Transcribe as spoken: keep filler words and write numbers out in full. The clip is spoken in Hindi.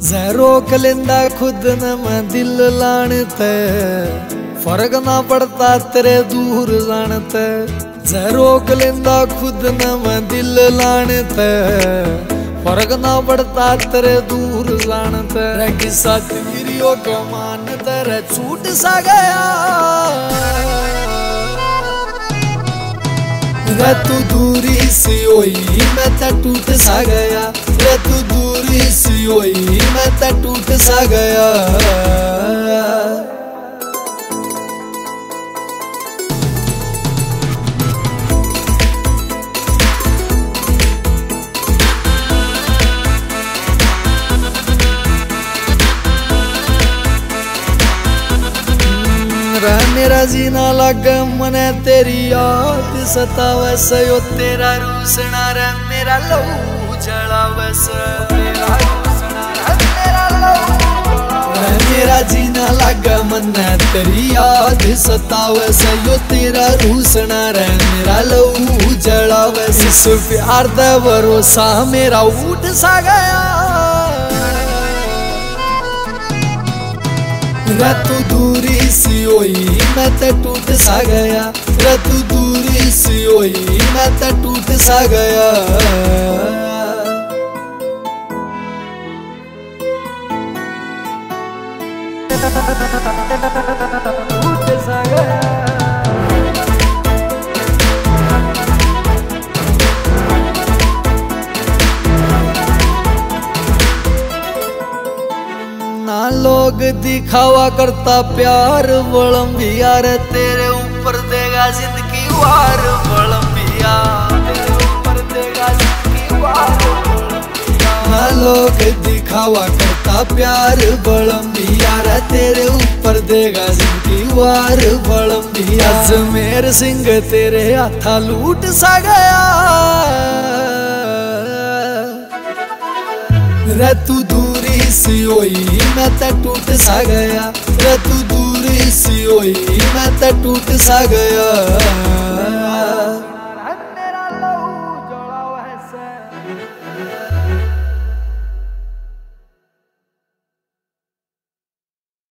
रोक लेंदा खुद न मैं दिल लानते, फर्क ना पड़ता तेरे दूर जानते। रोक लेंदा खुद न मैं दिल लानते, फर्क ना पड़ता तेरे दूर जानते। किस्सा तेरियो के मान तेरे छूट सा गया, रे तू दूरी सी होई मैं तो टूट सा गया। रे तू दूरी सी होई मैं तो टूट सा गया। मेरा जीना लग मने तेरी याद सतावे से, यो तेरा रूसना रे मेरा लहू जलावे से। तेरा रूसना रे मेरा लहू, मेरा जीना लग मने तेरी याद सतावे से, यो तेरा रूसना रे मेरा लहू जलावे से। इस प्यार दा भरोसा मेरा उठ सा गया, रे तू दूरी सी होई मैं तो टूट सा गया। रे तू दूरी सी होई मैं तो टूट सा गया। टूट सा गया। ना लोग दिखावा करता प्यार बलम्बिया रे, तेरे ऊपर देगा जिंदगी वार बलम्बिया। तेरे ऊपर देगा जिंदगी वार बलम्बिया। ना लोग दिखावा करता प्यार बलम्बिया रे, तेरे ऊपर देगा जिंदगी वार बलम्बिया। अजमेर सिंह तेरे हाथा लूट सा गया, रे तू दूरी सी होई मैं तो टूट सा गया। रे तू दूरी सी होई मैं तो टूट सा गया।